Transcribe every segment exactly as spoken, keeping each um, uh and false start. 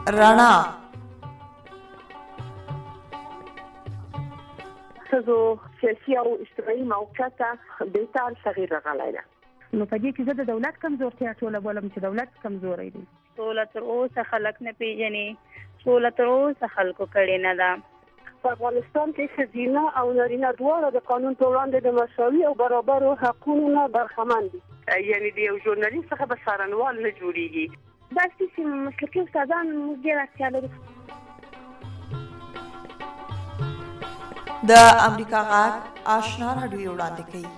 رڼا ښځو سیاسي او اجتماعي موقعیت بهتر تغییر راغلی ده. نو په دې کې زه د دولت کمزورتیا ټوله بولم چې دولت کمزوری دی. سوله تر اوسه خلک نه پیژني، سوله تر اوسه خلکو کړې نه ده. په افغانستان کې ښځینه او نارینه دواړه د قانون په وړاندې د مساوي او برابرو حقونو نه برخمن دي. یعنې د یو ژورنالیست څخه به څارنوال نه جوړېږي. داسې چې مسلکي استادان موږ ډېر اړتیا لرو. د امریکا غږ آشنا راډیو وړاندې کوي.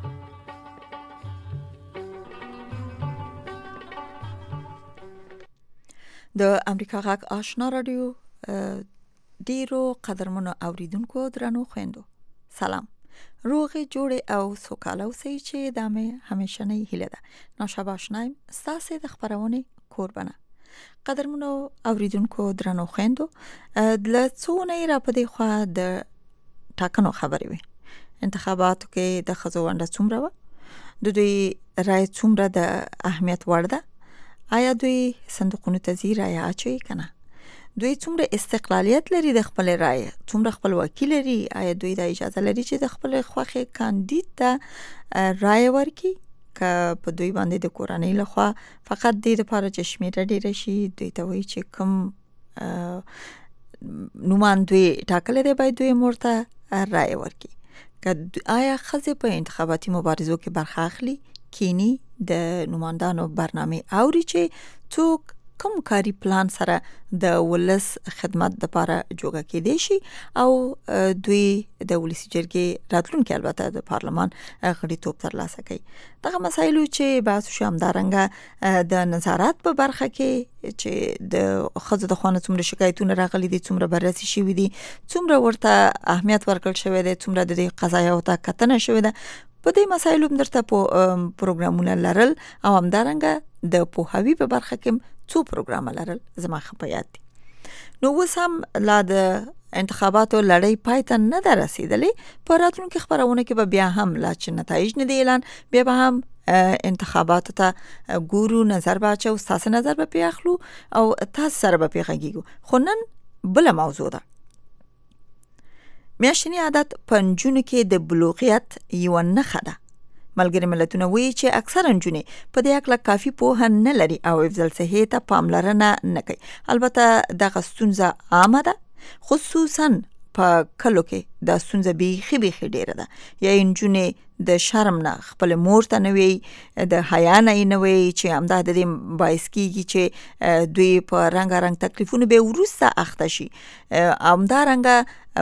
د امریکا غږ آشنا راډیو ډیرو قدرمنو اوریدونکو درنو خويندو سلام. روغې جوړې او سوکاله اوسئ چې دا مې همیشنۍ هیله ده. ناشابه آشنایم ستاسې د خپرونې کوربنه. قدرمنو اوریدونکو درنو خويندو د څونه را پدې خوا د ټاکنو خبرې وي. انتخاباتو کې د ښځو ونډه څومره وه؟ د دوی رای څومره د اهمیت وړ ده؟ آیا دوی صندوقونو ته ځي رای اچوي که نه؟ دوی څومره استقلالیت لري د خپل رای؟ څومره خپلواکي لري؟ آیا دوی د اجازه لري چې د خپل خوښې کاندید ته رای ورکړي؟ که په دوی باندې د کورنۍ لخوا فقط دې لپاره چې شمیره ډیره شي دوی ته وایي چې کوم نومان دوی ټاکلی دی باید دوی مورته رای ورکړي. که آیا ښځې په انتخاباتي مبارزو کې برخه اخلي؟ کینی د نوماندانو برنامه اوري چې څوک کوم کاری پلان سره د ولس خدمت لپاره جوړه کېدي شي او دوی د ولسی جرګې راتلونکي البته د پارلمان غړیتوب ترلاسه کوي. دغه مسایلو چې بحث شوم دارنګه د نظارت په برخه کې چې د خځو د خوانه څومره شکایتونه راغلي دي، څومره بررسي شوي دي، څومره ورته اهمیت ورکړل شوی دی، څومره د دې قضایاو ته کتنه شوې ده، په دې مسایلو درته په پروګرامونه لرل او همدارنګه د پوهاوی په برخه کې څو پروګرام لرل زما خپيات دي. نو اوس هم لا د انتخاباتو لړۍ پای ته نه ده رسیدلې. په راتلونکي خبرونه کې به بیا هم لا چې نتایج نه دی اعلان، بیا به هم انتخاباتو ته ګورو، نظر به اچو، ستاسو نظر به پې اخلو او تاسو سره به پې غږیږو. خو نن بله موضوع ده. میاشتنی عادت په نجونو کې د بلوغیت یوه نښه ده. ملګري ملتونه وایي چې اکثره نجونې په دې اړه کافي پوهه نه لري او حفظ صحت ته پاملرنه نه کوي. البته دغه ستونزه عامه ده، خصوصا په کلو کې دا ستونزه بیخي بیخي ډیره ده. یا نجونې د شرم نه خپل مور ته نه وي، د حیا نه نه وي چې همدا د دې باعث کیږي چې دوی په رنګارنګ تکلیفونو به وروسته اخته شي. همدارنګه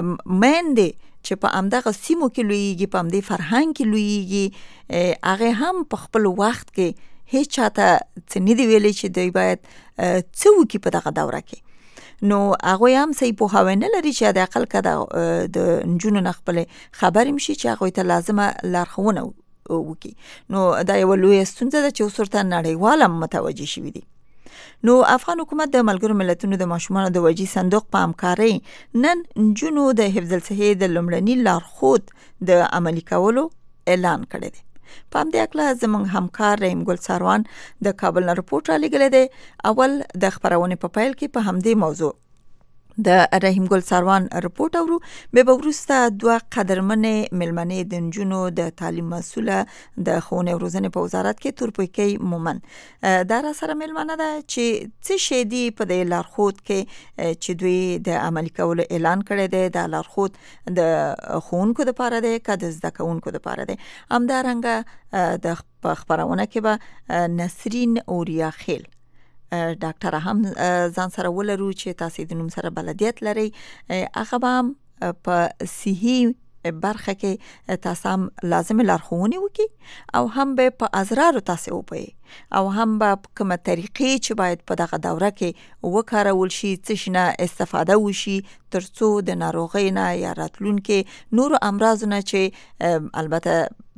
مېندې چې په همدغه سیمو کې لویږي، په همدې فرهنګ کې لویږي، هغه هم په خپل وخت کې هیڅ چاته څه نه دی ویلي چې دوی باید څه وکړي په دغه دوره کې. نو هغوی هم صحیح پوهاوی نه لري چې د عقل که د نجونو نه خپلې خبرې شي چې هغوی ته لازمه لارښوونه وکړي. نو دا یوه لویه ستونزه ده چې اوس ورته نړیوال هم متوجه شوي دي. نو افغان حکومت د ملګرو ملتونو د ماشومانو د وجې صندوق په همکارۍ نن نجونو د حفظ الصحې د لومړني لارښود د عملي کولو اعلان کړی دی. په همدې هکله زموږ همکار رحیم ګل ساروان د کابل نه رپورټ رالیږلی دی. اول د خپرونې په پیل کې په همدې موضوع د رحیم ګل ساروان رپورټ اورو، بیا به وروسته دوه قدرمنې مېلمنې د نجونو د تعلیم مسؤله د ښوونې او روزنې په وزارت کې تورپویکۍ مومن دا را سره مېلمنه ده چې څه شی دي په دې لارښود کې چې دوی د عملي کولو اعلان کړی دی. دا لارښود د ښوونکو دپاره دی که د زده کوونکو دپاره دی؟ همدارنګه د خپرونه کې به نسرین اوریا خیل ډاکټره هم ځان سره ولرو چې تاسو د نوم سره بلدیت لري. هغه به هم په صحي برخه کې تاسو هم لازم لارښوونې وکړي او هم به په ازرارو تاسو وپوهئ او هم به کومه طریقې چې باید په دغه دوره کې وکارول شي، څه شي نه استفاده وشي تر څو د ناروغۍ نه یا راتلونکي نورو امراضو نه چې البته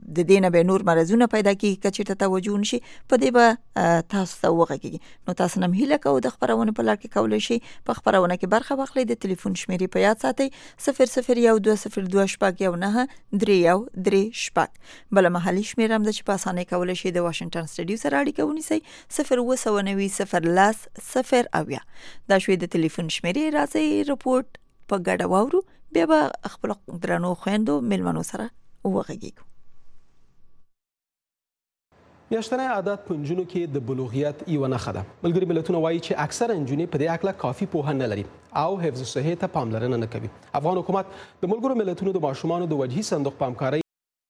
د دې نه به نور مرزونه پیدا کیږي که چېرته توجه نشي په دې به تاسو ته وغږیږي. نو تاسو هم هیله کوو د خپرونې په لړ کې کولی شي په خپرونه کې برخه واخلئ. د ټلیفون شمیرې په یاد ساتئ صفر صفر یو دوه صفر دوه شپږ یو نهه درې یو درې شپږ. بله محلي شمیره هم ده چې په اسانۍ کولی شي د واشنګټن سټډیو سره اړیکه ونیسئ صفر اووه سوه نوي صفر لس صفر اویا. دا شوې د ټلیفون شمیرې. راځئ رپورټ په ګډه واورو بیا به خپل درنو خویندو مېلمنو سره وغږیږو. میاشتنی عادت په نجونو کې د بلوغیت یوه نښه ده. ملګري ملتونه وایي چې اکثره نجونې په دې هکله کافي پوهه نه لري او حفظ الصحې ته پاملرنه نه کوي. افغان حکومت د ملګرو ملتونو د ماشومانو د وجهي صندوق په همکارۍ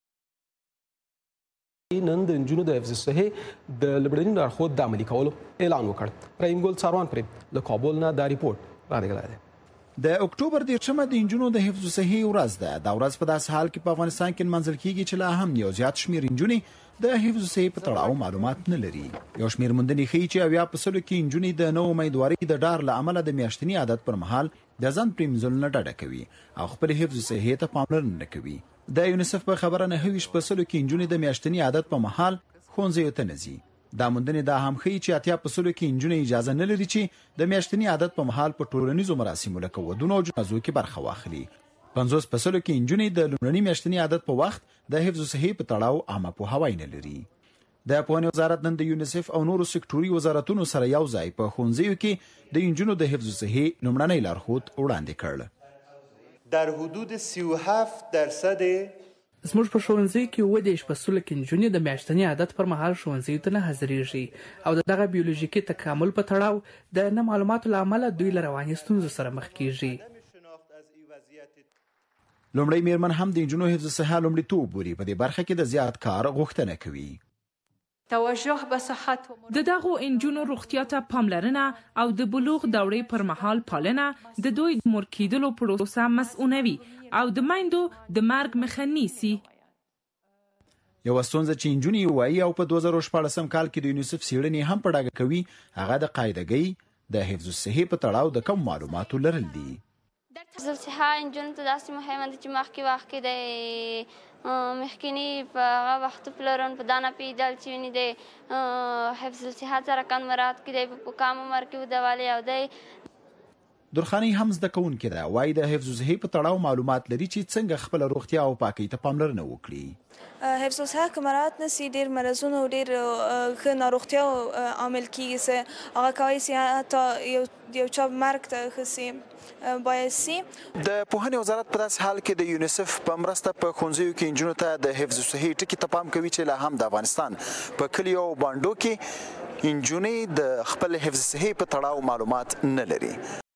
نن د نجونو د حفظ الصحې د لومړني لارښود د عملي کولو اعلان وکړ. رحیم ګل څاروان پرې له کابل نه دا ریپورټ رالیږلی دی. د اکتوبر دیرشمه د نجونو د حفظ الصحې ورځ ده. دا ورځ په داسې حال کې په افغانستان کې نمانځل کیږي چې لا هم یو زیات شمېر نجونې د حفظ الصحې په تړاو معلومات نه لري. یو شمېر موندنې ښیي چې اویا په سلو کې نجونې د نو امیدوارۍ د ډار له امله د میاشتني عادت پر مهال د ځان پرېمنځلو نه ډډه کوي او خپل حفظ الصحې ته پاملرنه نه کوي. د یونیسف په خبره نهه ویشت په سلو کې نجونې د میاشتني عادت په مهال ښوونځیو ته نه ځي. دا موندنې دا هم ښیي چې اتیا په سلو کې نجونې اجازه نه لري چې د میاشتني عادت په مهال په ټولنیزو مراسمو لکه ودونو او جنازو کې برخه واخلي. پنځوس په سلو کې نجونې د لومړني میاشتني عادت په وخت د حفظ الصحې په تړاو عامه پوهاوی نه لري. د پوهنې وزارت نن د یونیسف او نورو سکتوري وزارتونو سره یو ځای په ښوونځیو کې د نجونو د حفظ الصحې لومړنی لارښود وړاندې کړ. در حدود سی و هفت درصد زموږ په ښوونځي کې اووه دېرش په سلو کې نجونې د میاشتني عادت پر مهال ښوونځیو ته نه حاضرېږي او د دغه بیولوژیکي تکامل په تړاو د نه معلوماتو له امله دوی له رواني ستونزو سره مخ کېږي. لومړی میرمن هم د نجونو حفظ الصحه لومړیتوب بولي. په دې برخه کې د زیات کار غوښتنه کوي. توجه به صحت د دغو انجونو روغتیا ته پاملرنه او د بلوغ دورې پر مهال پالنه د دوی د مور کېدلو پروسه مسؤلوي او د میندو د مرګ مخه نیسي. یوه ستونزه چې نجونې وایي او په دوه زره شپاړسم کال کې د یونیسف څېړنې هم په ډاګه کوي هغه د قاعدګۍ د حفظ الصحې په تړاو د کم معلوماتو لرل دي. حفظ الصحه نجونو ته داسې مهمه ده چې مخکې وخت کې د مخکینی په هغه وختو پلرونو په دا نه پوهېدل چې ونې د حفظ الصحه سره کم مراعات کړي په کم عمر کې ودولې او دی درخانۍ هم زده کوونکې ده. وایي د حفظ الصحې په تړاو معلومات لري چې څنګه خپله روغتیا او پاکۍ ته پاملرنه وکړي. حفظ الصحه که مراعات نسي ډېر مرضونه او ډېر ښه ناروغتیا عامل کېږي چې هغه کولی سي حتی یو یو چا مرګ ته ښه سي باید سي. د پوهنې وزارت په داسې حال کې د یونیسف په مرسته په ښوونځیو کې نجونو ته د حفظ الصحې ټکي ته پام کوي چې لا هم د افغانستان په کلیو او بانډو کې نجونې د خپل حفظ الصحې په تړاو معلومات نه لري.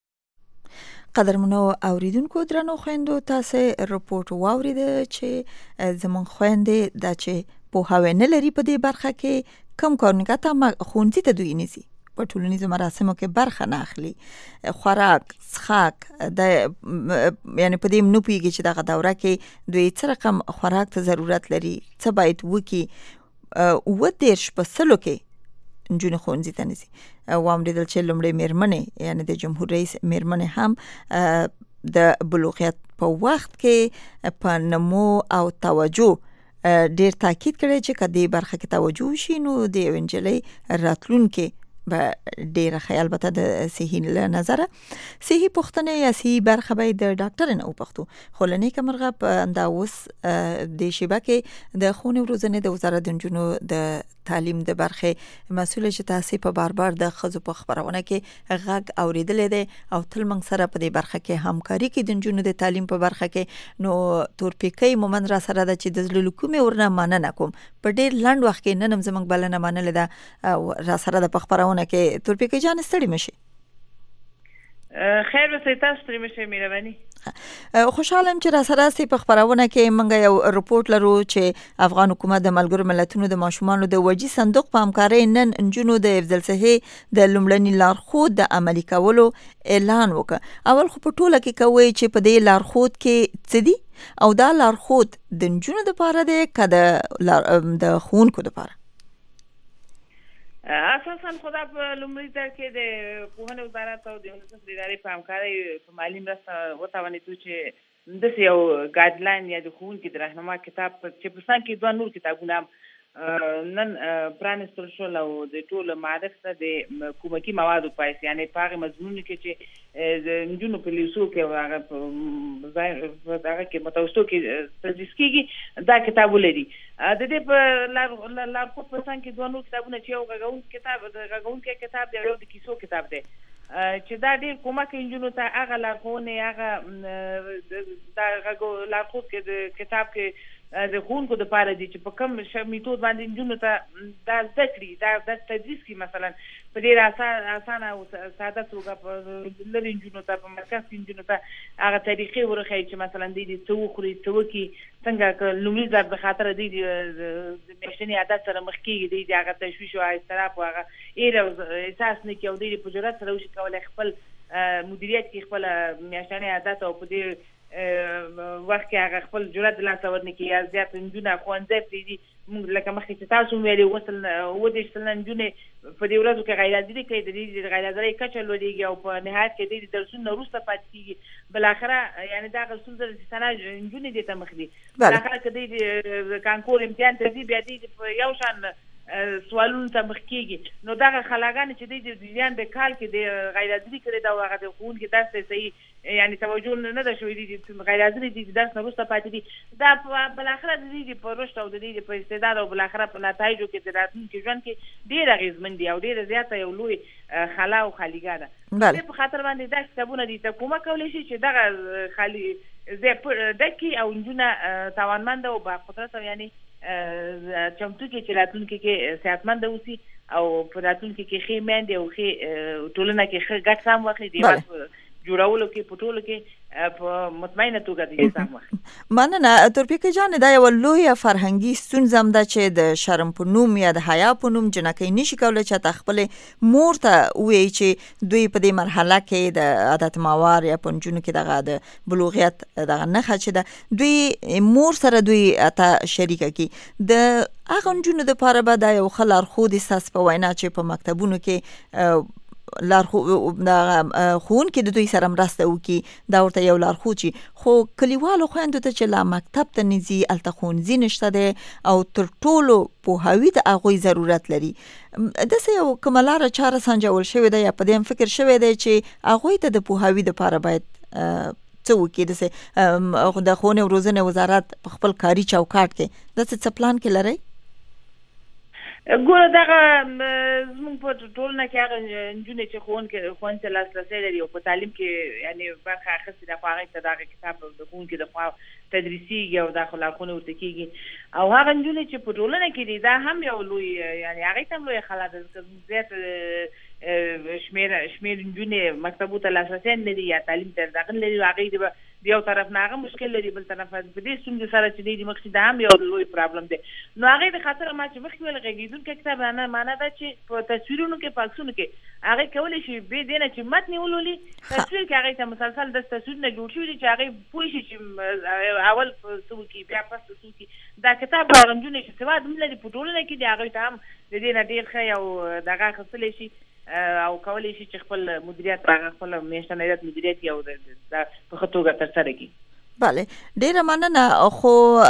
قدرمنو اوریدونکو درنو خويندو تاسو رپورټ واوریده چې زمون خويندې د چې پوهاوی نه لري په دې برخه کې کم کارونه ته خونځي ته دوی نيسي په ټولنیزو مراسمو کې برخه نه اخلي. خوراک څښاک د یعنی په دې نو پیږي چې دغه دوره کې دوی څه رقم خوراک ته ضرورت لري څه باید وکي و دیرش په سلو کې نجونې ښوونځي ته نه ځي. واورېدل چې لومړی میرمنې یعنی د جمهور رئیس میرمنې هم د بلوغیت په وخت کې په نمو او توجه ډېر تاکید کړی چې که دې برخه کې توجه وشي نو د یو نجلۍ راتلونکې به ډېره ښه البته د صحي له نظره صحي پوښتنې یا صحي برخه به د ډاکټر نه وپوښتو. خو له نیکه مرغه په همدا اوس د شیبه کې د ښوونې روزنې د وزارت د نجونو د تعلیم د برخې مسؤله چې تاسو په بار بار د ښځو په خبرونه کې غږ اوریدلې ده او تل موږ سره په دې برخه کې همکاري کوي د نجونو د تعلیم په برخه کې. نو تورپیکۍ مومن را سره ده چې د زړه کومې ورنه مننه کوم په ډېر لنډ وخت کې نن هم زموږ بلنه منلې ده او را سره د په خبرونه کې تورپیکۍ جان ستړي مشي. خیر وسې تاسو ستړي مشي مهرباني. خوشحالم چې را سره سي په خبرونه کې موږ یو رپورت لرو چې افغان حکومت د ملګرو ملتونو د ماشومانو د وجهي صندوق په همکارۍ نن نجونو د حفظ الصحې د لومړني لارښود د عملي کولو اعلان وکړ. اول خو په ټوله کې کوي چې په دې لارښود کې څه دي او دا لارښود د نجونو لپاره دی که د د ښوونکو لپاره؟ اساسا خدا په لومړي ځل کې د پوهنې وزارت او د یونیسف د ادارې په همکارۍ په مالي مرسته وتوانېدو چې داسې یو ګایډلاین یا د ښوونکي د رهنما کتاب چې په څنګ کې دوه نور کتابونه هم نن پرانستل شول او د ټولو معرف ته د کومکي موادو په حیث یعنې په هغې مضمونونو کې چې د نجونو په لیسو کې او هغه په هغه کې متوسطو کې تدریس کېږي دا کتاب ولري. د دې په لارښود په څنګ کې دوه نور کتابونه چې یو غږونکی کتاب د غږونکی کتاب دی او یو د کیسو کتاب دی چې دا ډېر کومک نجونو ته هغه لارښوونې هغه د لارښود کې د کتاب کې د ښوونکو دپاره دي چې په کوم میتود باندې نجونو ته دا زده کړي دا د تدریس کړي مثلا په ډېره اسانه او ساده توګه په لرې نجونو ته په مرکز کې نجونو ته هغه طریقې وروښیي چې مثلا دوی دې څه وخوري څه وکړي څنګه که لومړي ځل د خاطره دوی د میاشتني عادت سره مخ کېږي دوی د هغه تشویش او اضطراب او هغه ایره احساس نه کړي او دوی په جرأت سره وشي کولی خپل مدیریت کړي خپله میاشتني عادت او په دې وخت کې هغه خپل جرأت د لاسه ورنکړي یا زیات نجونه ښوونځی پرېږدي موږ لکه مخکې چې تاسو هم ویلي اووه سلنه اووه دېرش سلنه نجونې په دې ورځو کې غیرحاضري کوي د دې د غیرحاضرۍ کچه لوړېږي او په نهایت کې دوی د درسونو نه وروسته پاتې کېږي بالاخره یعنې دغه ستونزه د سنه نجونې دې ته مخ دي بالاخره که دوی د کانکور امتحان ته ځي بیا دوی په یو شان سوالونو ته مخ کېږي نو دغه خلاګانې چې دوی د جریان د کال کې د غیرحاضري کړې ده او هغه د ښوونکي درس ته صحیح یعنې توجه نه ده شوې دي غیرحاضري دي چې درس نه وروسته پاتې دي دا بالاخره د دوی په رشد او د دوی په استعداد او بالاخره په نتایجو کې د راتلونکي ژوند کې ډېر اغېزمن دي او ډېره زیاته یو لوی خلا او خالیګاه ده. دې په خاطر باندې دا کتابونه دي ته کومک کولی شي چې دغه خالي ځای ډک کړي او نجونه توانمنده او باقدرته یعنې چمتو کې چې راتلونکي کې صحتمنده اوسي او په راتلونکي کې ښې میندې او ښې ټولنه کې ښه ګډ سم واخلي د هېواد جوړولو کې په ټولو کې په مطمئنه توګه د سم واخلي. مننه تورپیکه جانې دا یوه لویه فرهنګي ستونزه هم ده چې د شرم په نوم یا د حیا په نوم جنکۍ نشي کولی چې حتی خپلې مور ته ووایي چې دوی په دې مرحله کې د عادت ماوار یا په نجونو کې دغه د بلوغیت دغه نښه چې ده دوی مور سره دوی اته شریکه کړي د هغه نجونو دپاره به دا یو ښه لارښود ستاسو په وینا چې په مکتبونو کې ښوونکي د دوی سره مرسته وکړي دا ورته یو لارښود شي خو کلیوالو خویندو ته چې لا مکتب ته نه ځي هلته ښوونځي نشته دی او تر ټولو پوهاوي د هغوی ضرورت لري داسې یو کومه لاره چاره سنجول شوې ده یا په دې هم فکر شوی دی چې هغوی ته د پوهاوي دپاره باید څه وکړي داسې د ښوونې او روزنې وزارت په خپل کاري چوکاټ کې داسې څه پلان کې لرئ؟ ګوره دغه زموږ په ټولنه کې هغه نجونې چې ښوونځي ته لاسرسی لري او په تعلیم کې یعنې برخه اخیستې ده خو هغې ته دغه کتاب د ښوونکي د خوا تدریسیږي او دا خو لارښوونې ورته کېږي او هغه نجونې چې په ټولنه کې دي دا هم یو لوی یعنې هغې ته هم لویه خلا ده زیات شمېر شمېر نجونې مکتبو ته لاسرسی نه لري یا تعلیم ته دغه نه لري هغې به د یو طرف نه هغه مشکل لري بل طرف په دې ستونزې سره چې دی د مخکې دا هم یو لوی پرابلم دی نو هغې د خاطره ما چې مخکې ویل غږېدونکی کتاب نه معنا ده چې په تصویرونو کې په عکسونو کې هغې کولی شي بې دې نه چې متن یې ولولي تصویر کې هغې ته مسلسل داسې تصویرونه جوړ شوي دي چې هغې پوه شي چې اول څه وکړي بیا پس څه وکړي دا کتاب هغه نجونې چې سواد هم لري په ټولنه کې دي هغوی ته هم د دې نه ډېر ښه یو دغه اخیستلی شي او کولی شي چې خپل مدیریت هغه خپل میاشتنی عادت مدیریت یې او په ښه توګه ترسره کړي. بله ډېره مننه خو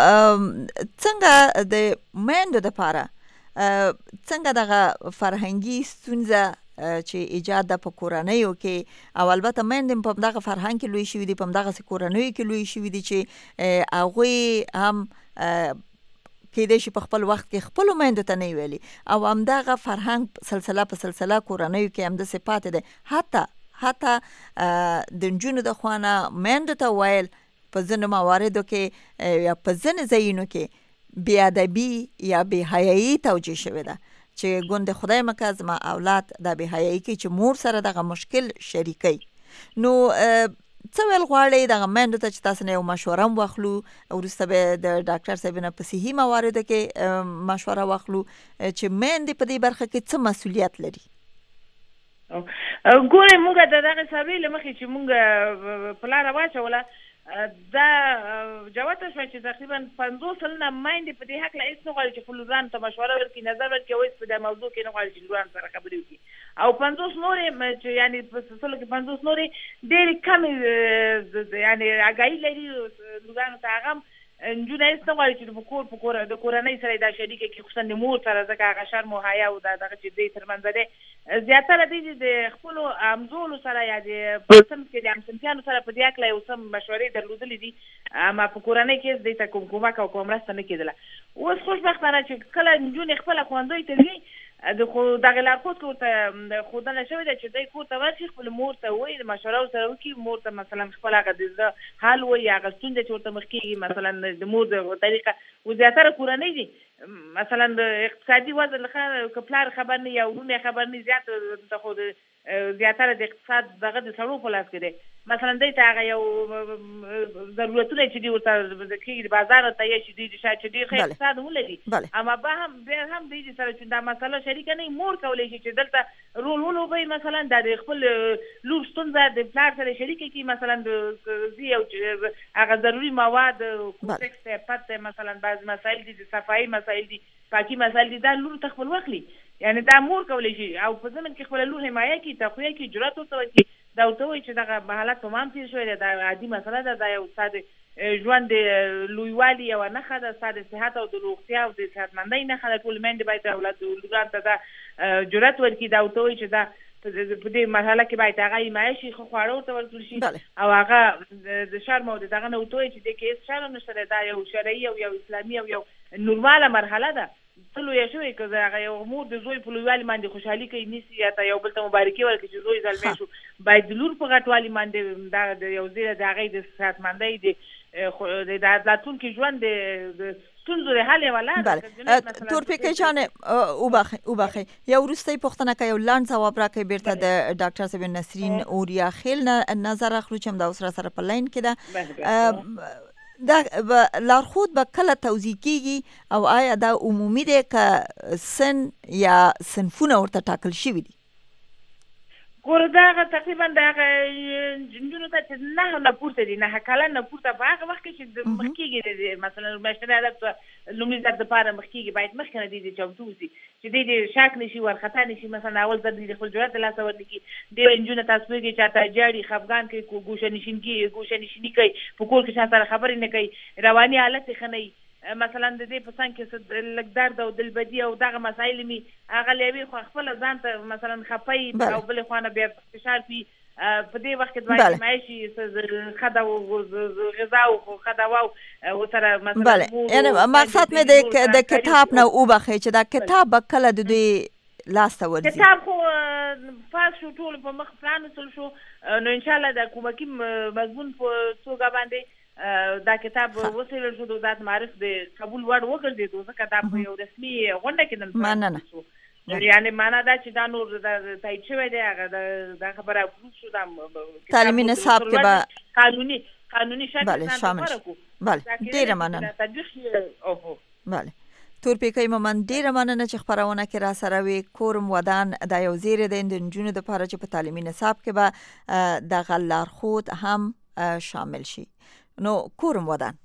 څنګه د میندو دپاره څنګه دغه فرهنګي ستونزه چې ایجاد ده په کورنیو کې او البته میندې په همدغه فرهنګ کې لوی شوي دي په همدغسې کورنیو کې لوی شوي دي چې هغوی هم کېدای شي په خپل وخت کې خپلو میندو ته نه ویلي او همدغه فرهنګ سلسله په سلسله کورنیو کې همداسې پاتې دی حتی حتی د نجونو د خوا نه میندو ته ویل په ځینو مواردو کې یا په ځینو ځایونو کې بې ادبي یا بې حیایي توجیه شوې ده چې ګوندې خدای مکه زما اولاد دا بې حیایي کوي چې مور سره دغه مشکل شریکوي نو څه ویل غواړئ دغه میندو ته چې تاسو نه یو مشوره هم واخلو وروسته به د ډاکټر صاحب نه په صحي مواردو کې مشوره واخلو چې میندې په دې برخه کې څه مسؤلیت لري؟ ګورئ موږ د دغه سروې له مخې چې موږ په لاره واچوله دا جوته شوه چې تقریبا پنځوس سلنه میندې په دې هکله هېڅ نه غواړي چې خپلو ځانو ته مشوره ورکړي نظر ورکړي او هېڅ په دې موضوع کې نه غواړي چې لورانو سره خبرې وکړي او پنځوس نورې چې یعنی په سلو کې پنځوس نورې ډېرې کمې یعنی اګایي لري لوګانو ته هغه نجونې هېڅ نه غواړي چې په کور په کور د کورنۍ سره دا شریکه کړي خصوصا د مور سره ځکه هغه شرم او حیا او دا دغه چې دوی ترمنځ دی زیاتره دوی د خپلو همزولو سره یا د په صنف کې د همصنفیانو سره په دې هکله یو څه مشورې درلودلې دي اما په کورنۍ کې دوی ته کوم کومک او کوم مرسته نه کېدله اوس خوشبختانه چې کله نجونې خپله ښوونځیو ته ځي د خو دغه لارښود که ورته ښودنه شوې ده چې دی کور ته ورشي خپل مور ته ووایي د مشوره ورسره وکړي مور ته مثلا خپل هغه د زړه حال ووایي هغه ستونزه چې ورته مخ کېږي مثلا د مور د طریقه و زیاتره کورنۍ دي مثلا د اقتصادي وضع له که پلار خبر نه یا ورونه خبر نه زیات ته خو زیاتره د اقتصاد دغه د سړو په لاس کې دی مثلا دی ته هغه یو ضرورتونه چې دي ورته کېږي د بازار ته یې چې دوی شاید چې ډېر ښه اقتصاد هم لري اما به هم بیا هم دوی سره چې دا مسله شریکه نه مور کولی شي چې دلته رول ولوبوي مثلا دا د خپل لور ستونزه د پلار سره شریکه کړي مثلا د زی او هغه ضروري مواد کوټکس دی پت دی مثلا بعض مسایل دي د صفایي مسایل دي پاکي مسایل دي دا لور ته خپل واخلي یعنی دا مور کولی شي او په ضمن کې خپله لور حمایه کړي تقویه کړي جرأت ورته ورکړي دا ورته وایي چې دغه حالت په ما هم تېر شوی دی دا عادي مسله ده دا یو ستا د ژوند د لویوالي یوه نښه ده ستا د صحت او د روغتیا او د صحتمندۍ نښه ده ټولې میندې باید اولاد لورانو ته دا جرأت ورکړي دا ورته وایي چې دا په دې مرحله کې باید هغه حمایه شي ښه خواړه ورته ورکړل شي او هغه د شرم او د دغه نه ورته وایي چې دې کې هېڅ شرم نشته دی دا یو شرعي او یو اسلامي او یو نورماله مرحله ده ته لویه شوې که هغه یو مور د زوی په لویوالي باندې خوشحالي کوي نیسي یا ته یو بل ته مبارکي ورکړي چې زوی زلمی شو باید د لور په غټوالي باندې دغه د یو زیره د هغې د صحتمندۍ د راتلونکي ژوند د ستونزو د حل یوه لاره تورپیکۍ جانې وبخئ یو وروستۍ پوښتنه که یو لنډ ځواب راکړئ بیرته د ډاکټر صاحب نسرین اوریا خیل نه نظر اخلو چې همدا اوس راسره په لاین کې ده دا لارښود به کله توضیح کیږي او آیا دا عمومي دی که سن یا صنفونه ورته ټاکل شوي دي ګوره دا هغه تقریبا د هغه نجونو ته چې نهه نه پورته دي نهه کلن نه پورته په هغه وخت کې چې مخ کېږي مثلا میاشتنی عادت لومړي ځل دپاره مخ کېږي باید مخکې نه دوی د چمتو اوسي چې دوی د شک نه شي وارخطا نه شي مثلا اول ځل دوی د خپل جرأت د لاسه ورنکړي ډېرې نجونې تاسو پوهېږئ چې حتی جاړي خفګان کوي ګوشه نشینګي ګوشه نشیني کوي په کور کې چا سره خبرې نه کوي رواني حالت یې ښه نه وي مثلا د دې په څنګ کې لږ درد او دلبدي او دغه مسایل مې هغه له یوې خوا خپله ځان ته مثلا خفه وي او بلې خوا نه بیا فشار وي په دې وخت کې باید معیشي ښه ده غذا او ښه دوا ورسره مثلا یعنې مقصد مې د کتاب نه وبخئ چې دا کتاب به کله د دوی لاسته ورځي کتاب خو پاس شو ټول په مخ پرانستل شو نو انشاءالله د کومکي مضمون په توګه باندې دا کتاب وسیله شو د وزارت معارف د قبول وړ وګرځېدو ځکه دا په یو رسمي غونډه کې نن مننه یعنې معنا دا چې دا نور تایید شوی دی هغه دا خبره اپروف شو دا تعلیمي نصاب کې به قانوني قانوني شکل بله شامل شو بله ډېره مننه بله تورپیکۍ مومند ډېره مننه چې خپرونه کې را سره وې کورم ودان دا یو زیری دی د نجونو دپاره چې په تعلیمي نصاب کې به دغه لارښود هم شامل شي نو کورم ودان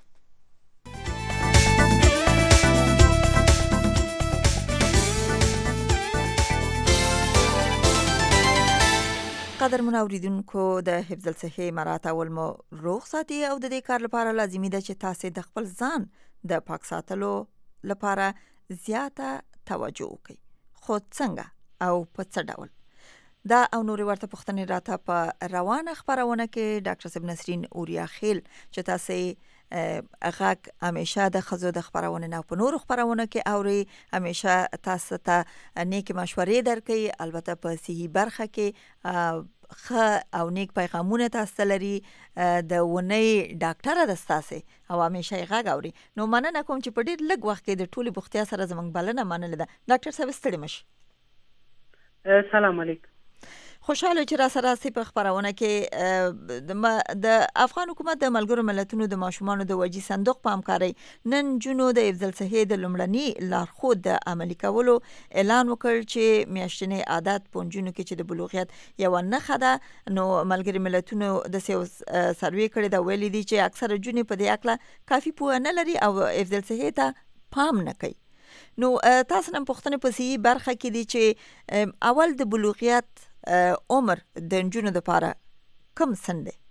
قدر منوریدونکو د حفظ الصحې مراعاتول مو روغ ساتي او د دې کار لپاره لازمي ده چې تاسو د خپل ځان د پاک ساتلو لپاره زیاته توجه وکړئ خو څنګه او په څه ډول دا او نورې ورته پوښتنې راته په روانه خپرونه کې ډاکټر صاحب نسرین اوریا خیل چې تاسو غږ همیشه د ښځو د خپرونې نه په نورو خپرونه کې اورئ همیشه تاسو ته نیکې مشورې درکوي البته په صحي برخه کې ښه او نیک پیغامونه تاسو ته لري د اونۍ ډاکټره ده ستاسې او همیشه یې غږ اوري نو مننه کوم چې په ډېر لږ وخت کې د ټولې بوختیا سره زموږ بلنه منلې ده ډاکټر صاحب ستړي مشي سلام علیکم خوشحاله چې را سره سي په خبرونه کې د افغان حکومت د ملګرو ملتونو د ماشومانو د وجې صندوق په همکارۍ نن جنو د حفظ الصحې د لومړني لارښود د عملي کولو اعلان وکړ چې میاشتنی عادت په نجونو کې چې د بلوغیت یوه نښه ده نو ملګري ملتونو داسې یو سروې کړې ده ویلي دي چې اکثره جونې په دې هکله کافي پوهه نه لري او حفظ الصحې ته پام نه کوي نو تاسو نن پوښتنه په سي برخه کې دي چې اول د بلوغیت عمر د نجونو لپاره کم سن دی؟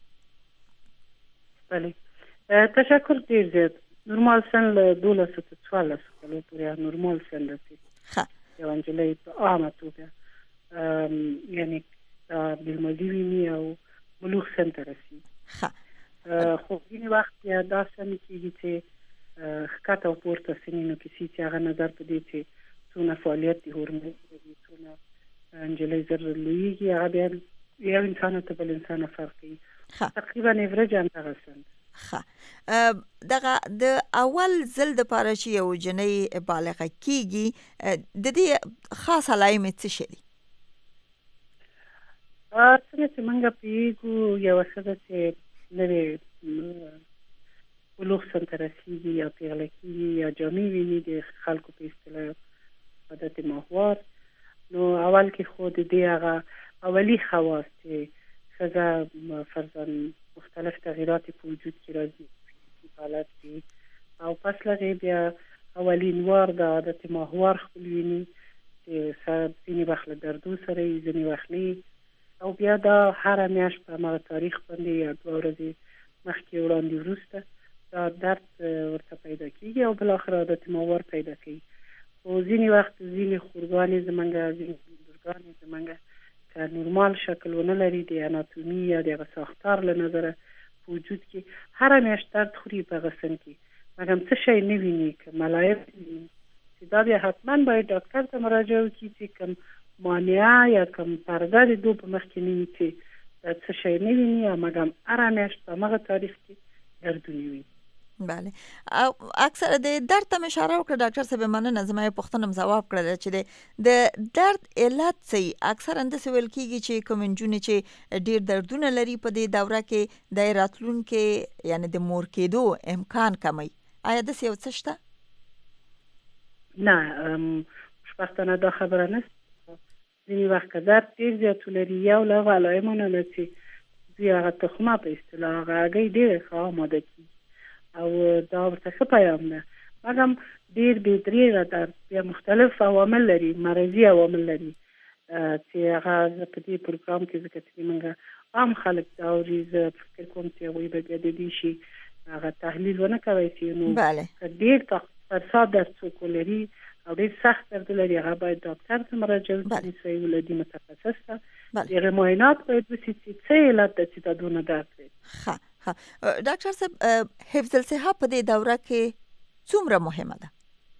بله تشکر ډیر زیات. نورمال سن له دولس تر څوارلس کالو پورې نورمال سن دی. ښه. یو نجلۍ په عامه توګه یعنی بالمالي ویني او بلوغ سن ته رسي. ښه. خو ځینې وخت یا دا سن کېږي چې ښکته او پورته سنینو کې سي چې هغه نظر په دې چې څونه فعالیت دي هورمون دي څونه نجلۍ زر لویږي هغه بیا یو انسان ته بل انسان فرق کوي. تقریبا ایوریج همدغه سن. ښه. دغه د اول ځل دپاره چې یو جنۍ بالغه کېږي د دې خاص علایمې څه شي دي؟ څنګه چې موږ پوهېږو یوه ښځه چې نوې بلوغ سن ته رسېږي یا پیغله کېږي یا جامې ویني د خلکو په اصطلاح عادت ماهوار، نو اول کې خو د دې هغه اولي خواص چې ښځه فرضاً مختلف تغییرات په وجود کې راځي حالت کې او پس لغې بیا اولین وار د عادت ماهوار خپل ویني چې ځینې وخت له دردو سره یې ځینې وخت نه او بیا دا هره میاشت په هماغه تاریخ باندې یا دوه ورځې مخکې وړاندې وروسته دا درد ورته پیدا کېږي او بالاخره عادت ماهوار پیدا کوي. خو ځینې وخت ځینې خورګانې زموږ ځینې بزرګانې زموږ که نورمال شکل ونه لري د اناتومي یا د هغه ساختار له نظره په وجود کې هره میاشت درد خوري په هغه سن کې مګر څه شی نه ویني که ملایف ویني چې دا بیا حتما باید ډاکټر ته مراجعه وکړي چې کوم مانعه یا کوم پرده د دو په مخ کې نه وي چې څه شی نه ویني یا مګر هره میاشت په هماغه تاریخ کې دردونه وي. بله. اکثر د درد ته اشاره وکړه ډاکټر صاحب، مننه. زما یې پوښتنه ځواب کړله چې د درد علت څه اکثر انداسې ویل کېږي چې کوم نجونې چې ډېر دردونه لري په دې دوره کې د راتلونکي یعنی د مور کېدو امکان کمی. آیا داسې یو څه شته؟ نه، خوشبختانه دا خبره نشته. ځینې وخت که درد ډېر زیات ولري یو له هغو علایمو نه چې دوی هغه تخمه په اصطلاح هغه هګۍ ډېره ښه آماده کېږي او دا ورته ښه پیام ده، مګر ډېر بې دریغه درد بیا مختلف عوامل لري، مرضي عوامل لري چې هغه زه په دې پروګرام کې ځکه چې موږ عام خلک دا اوري زه فکر کوم چې هغوی به بیا د دې شي هغه تحلیل ونه کوی چې نو که ډېر فرسا درد څوک ولري او ډېر سخت درد لري هغه باید ډاکټر ته مراجعه وکړي، صحیح ولادي متخصص ته د هغې معاینات باید وشي چې څه علت ده چې دا دونه درد دی. ښه ښه. ډاکټر صاحب، حفظ الصحه په دې دوره کې څومره مهمه ده؟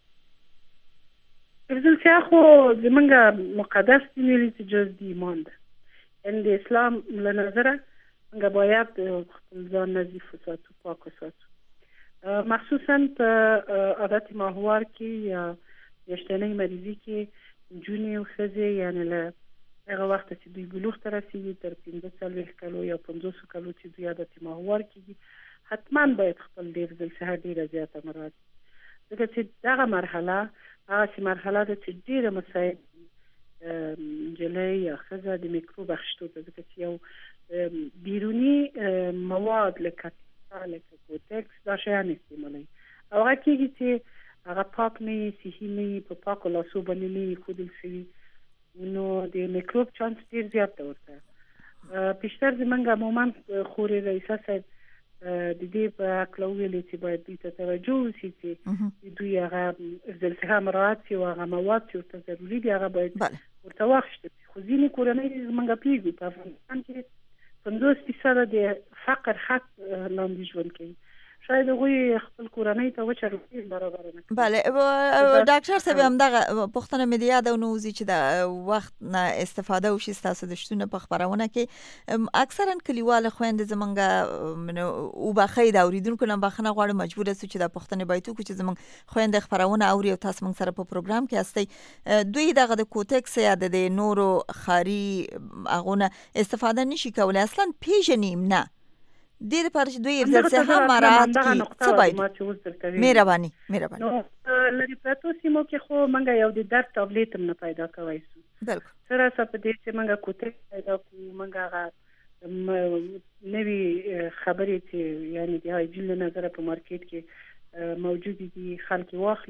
حفظ الصحه خو زموږ مقدس دین ویلي چې جز د ایمان ده، یعنې د اسلام له نظره موږ باید خپل ځان نظیف وساتو، پاک وساتو، مخصوصا په عادت ماهوار کې یا میاشتنۍ مریضي کې نجونې او ښځې یعنې له هغه وخته چې دوی بلوغ ته رسېږي تر پنځه څلوېښت کالو یا پنځوسو کالو چې دوی عادت ماهوار کېږي حتما باید خپل د حفظ الصحه ډېره زیاته مراعات کړي، ځکه چې دغه مرحله هغسې مرحله ده چې ډېره مساعد نجلۍ یا ښځه د میکروب اخیستو ته، ځکه چې یو بیروني مواد لکه لکه کوتکس دا شیان استعمالوي او هغه کېږي چې هغه پاک نه وي، صحي نه وي، په پاکو لاسو باندې نه وي ښودل شوي، نو د میکروب چانس ډېر زیات ده ورته. پیشتر زموږ عموما خورې رئیسه صاحب د دې په هکله وویلې چې باید دوی ته توجه وشي چې دوی هغه حفظ الصحه مراعات شي او هغه مواد چې ورته ضروري دي هغه باید ورته واخیستل شي. خو ځینې کورنۍ زموږ پوهېږو په افغانستان کې پنځوس فیصده د فقر خط لاندې ژوند کوي، شاید هغوی خپل کورنۍ ته وچه روټۍ برابره نه کړي. بله. ډاکټر صاحب، همدغه پوښتنه مې د یاده ونوځي چې د وخت نه استفاده وشي ستاسو د شتونه په خپرونه کې. اکثرا کلیواله خویندې زموږ وبخښئ د اورېدونکو نه بخښنه غواړم، مجبوره سو چې دا پوښتنې باید وکړو چې زموږ خویندې خپرونه اوري او تاسو موږ سره په پروګرام کې هستئ. دوی دغه د کوتکس یا د نورو ښاري هغو نه استفاده نشي کولی، اصلا پیژنیم نه دې لپاره چې دوی حفظ الصحه مراعات کړي. څه باید؟ مهرباني مهرباني. نو لرې پرتو سیمو کې خو موږ یو د درد ټابلیټ هم نه پیدا کوی سو، بلکل څه راسه په دې چې موږ کوتک پیدا کړو، موږ هغه نوي خبرې چې یعنې د هایجین له نظره په مارکیټ کې موجودې دي خلک واخلي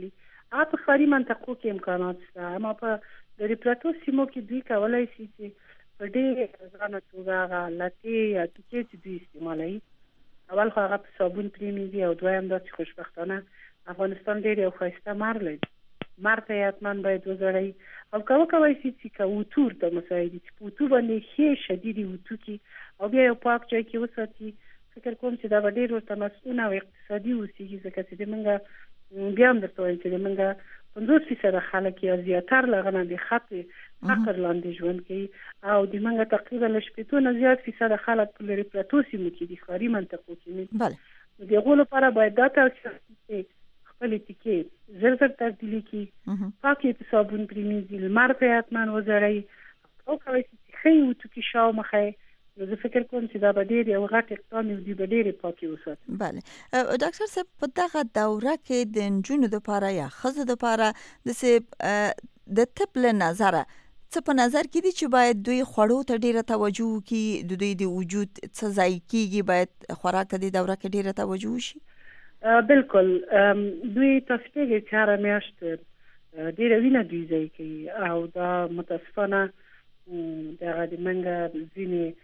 هغه په ښاري منطقو کې امکانات شته، اما په لرې پرتو سیمو کې دوی کولی شي چې په ډېرې ارزانه توګه هغه لټې یا توکې چې دوی استعمالوي، اول خو هغه په صابون پرېمینځي او دویم دا چې خوشبختانه افغانستان ډېر یو ښایسته مار لري، مار ته یې حتما باید وځړوي او که وکولی شي چې که وتور ته مساعدي چې په وتو باندې ښې شدیدې وتوکي او بیا یو پاک ځای کې وساتي، فکر کوم چې دا به ډېر ورته مسؤون او اقتصادي اوسېږي، ځکه چې زموږ بیا هم درته وایم چې زموږ پنځوس فیصده خلک یا زیاتر له هغه نه د خط فقر لاندې ژوند کوي او د موږ تقریبا له شپېتو نه زیات فیصده خلک په لرې پرتو سیمو کې دي، ښاري منطقو کې نه دي. د هغو لپاره باید دا توصیه وشي خپلې تیکې زر زر تبدیلي کړي، پاکې په صابون پرېمینځي، لمر ته یې حتما وځړوي او کولی شي چې ښه یې وتوکي شاومخه یې، نو زه فکر کوم چې دا به ډېر یو غټ اقدام وي، دوی به ډېرې پاکې وساتي. بله ډاکټر صاحب، په دغه دوره کې د نجونو دپاره یا ښځو دپاره داسې د طب له نظره څه په نظر کې دي چې باید دوی خوړو ته ډېره توجه وکړي، د دوی د وجود څه ضایع کېږي باید خوراک ته د دوره کې ډېره توجه وشي؟ بالکل، دوی تاسو پوهېږئ چې هره میاشت ډېره وینه دوی ضایع کوي او دا متاسفانه دغه د موږ ځینې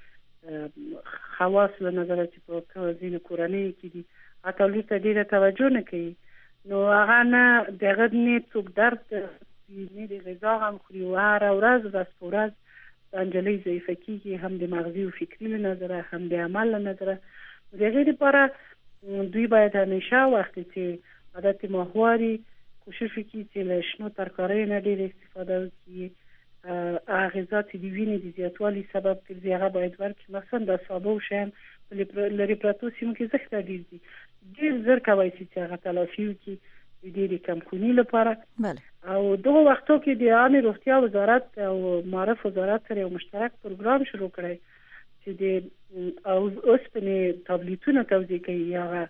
خواص له نظره چې په ځینې کورنیو کې دي هغه تولید ته ډېره توجه نه کوي، نو هغه نه د هغه نه څوک درد نه د غذا هم خوري او هره ورځ ورځ په ورځ د نجلۍ ضعیفه کېږي، هم د مغزي او فکري له نظره هم د عمل له نظره. د هغې دپاره دوی باید همیشه وختي چې عادت ماهواري کوشش وکړي چې له شنو ترکاریو نه ډېره استفاده وکړي، هغه غذا چې د وینې د زیاتوالي سبب ګرځي هغه باید ورکړي، مثلا د سابه او شیان په لرې پرتو سیمو کې زښته ډېر دي، ډېر زر کولی شي چې هغه تلافي وکړي د ډېرې کمخوني لپاره. او دغه وختو کې د عامې روغتیا وزارت او معرف وزارت سره یو مشترک پروګرام شروع کړی چې د اوسپنې تابلیتونه توزیع کوي، هغه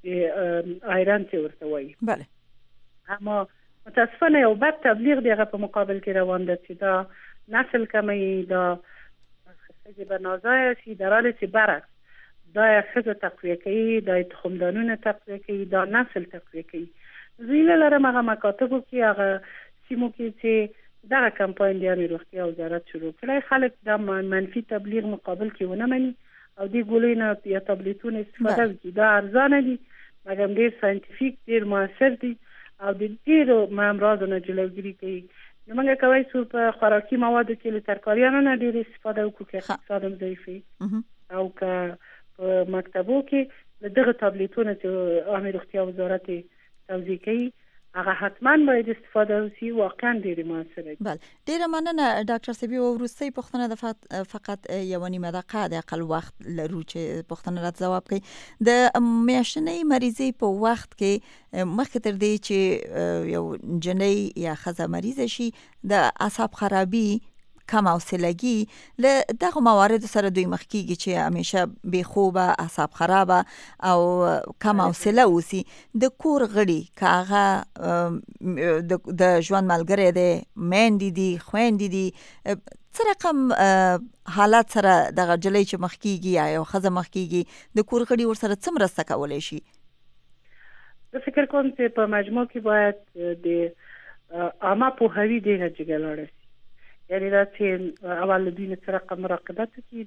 د آیرن چې ورته وایي. بله، اما متاسفانه یو بد تبلیغ دی هغه په مقابل کې روان ده چې دا نسل کمی، دا ښځې به نازایه شي، در حالی چې برعکس دا ښځه تقویه کوي، دا تخمدانونه تقویه کوي، دا نسل تقویه کوي. زه هیله لرم هغه مکاتبو کې هغه سیمو کې چې دغه کمپاین د عامې روغتیا وزارت شروع کړی، خلک دا منفي تبلیغ مقابل کې ونه مني او دې ګولۍ نه یا تابلیتونو استفاده وکړي. دا ارزانه دي مګر ډېر ساینټیفیک، ډېر موثر دي او د ډېرو امراضو نه جلوګیري کوي. نو موږ کولی شو په خوراکي موادو کې له ترکاریانو نه ډېر استفاده وکړو که اقتصاد هم ضعیف وي، او که په مکتبو کې له دغه تابلیتونو چې عامې روغتیا وزارت توزیع کوي هغه حتما باید استفاده وشي، واقعا ډېرې موثره دي. بله، ډېره مننه ډاکټر صاحب. یوه وروستۍ پوښتنه ده، فقط یوه نیمه دقیقه د اقل وخت لرو چې پوښتنه راته ځواب کوي. د میاشتنۍ مریضۍ په وخت کې مخکې تر دې چې یو نجلۍ یا ښځه مریضه شي د اعصاب خرابي، کم حوصلګي، له دغه مواردو سره دوی مخ کېږي چې همیشه بې خوبه، اعصاب خرابه او کم حوصله اوسي. د کور غړي که هغه د ژوند ملګری دی، میندې دي، خویندې دي، څه رقم حالات سره دغه نجلۍ چې مخ کېږي یا یو ښځه مخ کېږي، د کور غړي ورسره څه مرسته کولی شي؟ زه فکر کوم چې په مجموع کې باید د عامه پوهاوي ډېره جګه لاړه شي، یعنی دا چې اول له دوی نه څه رقم مراقبت وکړي،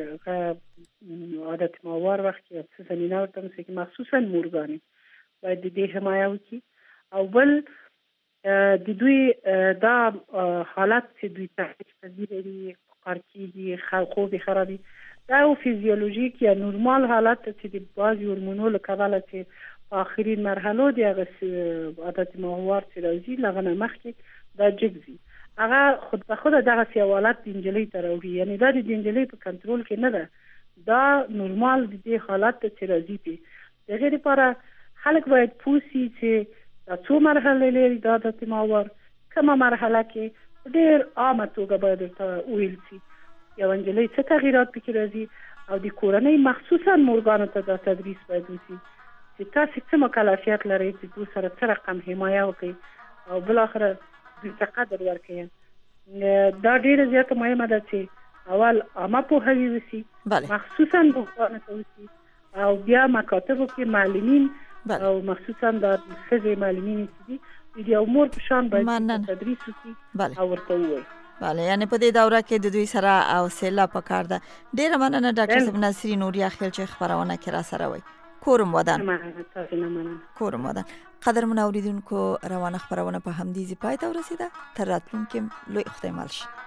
د عادت ماهوار وخت کې څه زمینه ورته مسوي، مخصوصا مورګانې باید د دې حمایه وکړي. او بل د دوی دا حالت چې دوی تحریک پذیر دي، قهر کېږي، خوب یې خرابي، دا یو فیزیولوژیک یا نورمال حالت چې د بعضې هورمونو له کبله چې په آخرین مرحلو د هغه عادت ماهوار چې راځي له هغه نه مخکې دا جګ ځي، هغه خود به خود دغه حالت د نجلۍ ته راوړي، یعنی دا د نجلۍ په کنټرول کې نه ده، دا نورمال د دې حالت ته چې راځي پې. د هغې لپاره خلک باید پوه شي چې دا څو مرحلې لري دا عادت ماهوار، کومه مرحله کې په ډېر عامه توګه باید ورته وویل شي یوه نجلۍ څه تغییرات پکې راځي، او د کورنۍ مخصوصا مورګانو ته دا تدریس باید وشي چې تاسې څه مکلفیت لرئ چې دوی سره څه رقم حمایه وکړئ او بالاخره دوی ته قدر ورکړئ. دا ډېره زیاته مهمه ده چې اول عامه پوهاوي وشي، مخصوصا مورګانو ته وشي، او بیا مکاتبو کې معلمین او مخصوصا د ښځې معلمین چې دي یو مور په شان باید مننه. تدریس وکړي بله او ورته ووایي. بله یعنی په دې دوره کې د دوی سره حوصله پکار ده. ډیره مننه ډاکټر صاحب نصری نوریا خیل چې خبرونه کې را سره وای. کورم ودان مننه تاسو نه مننه. کورم ودان. قدر من اوریدونکو روانه خبرونه په همدې ځای پای ته ورسیده. تر راتلونکي لوی خدای مل شي.